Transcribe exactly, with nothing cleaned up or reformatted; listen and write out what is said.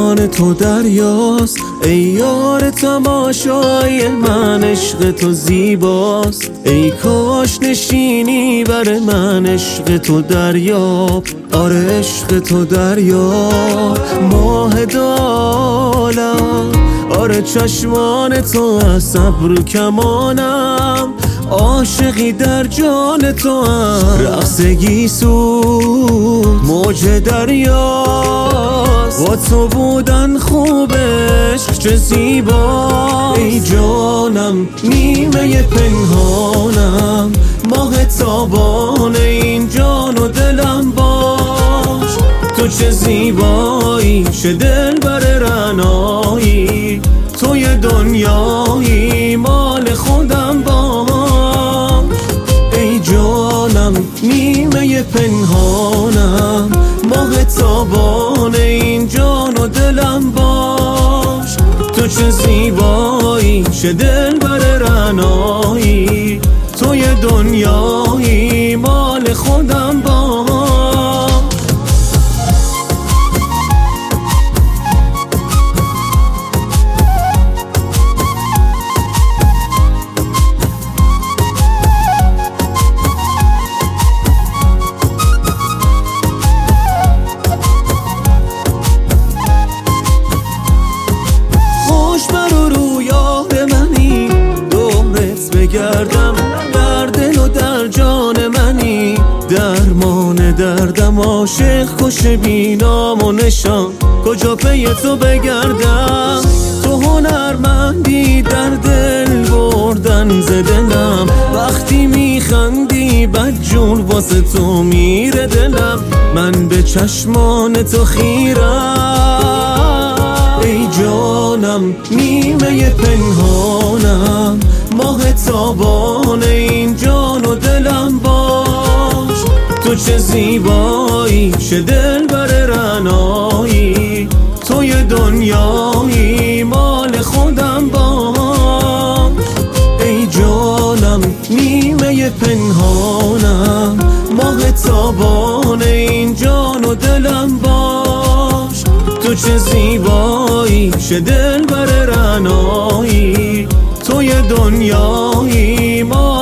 چشمان تو دریاست، ای یار تماشای من، عشق تو زیباست. ای کاش نشینی بر من، عشق تو دریاب، آره عشق تو دریاب. ماه دالم، آره چشمان تو از صبر و کمانم، عاشقی در جان تو هم. رقص گیسو موج دریاست، با تو بودن خوبش چه زیبا. ای جانم نیمه پنهانم، ماه تابان این جان و دلم باش. تو چه زیبایی، چه دل بر رعنایی، توی دنیایی مال خودم باش. ای جانم نیمه پنهانم، ماه تابان این جان و دلم باش. تو چه زیبایی، چه دل بر رعنایی، توی دنیایی مال خودم باش. گردم در دل و در جان منی، درمان دردم، عاشق کش بینام و نشان، کجا پی تو بگردم. تو هنرمندی در دل بردن ز دلم، وقتی میخندی بدجور واسه تو میره دلم. من به چشمان تو خیرم، ای جانم نیمه پنهانم، ماه تابان این جان و دلم باش. تو چه زیبایی، چه دل بر رعنایی، توی دنیایی مال خودم باش. ای جانم نیمه پنهانم، ماه تابان این جان و دلم باش. تو چه زیبایی، چه دل بر رعنایی، توی دنیایی ما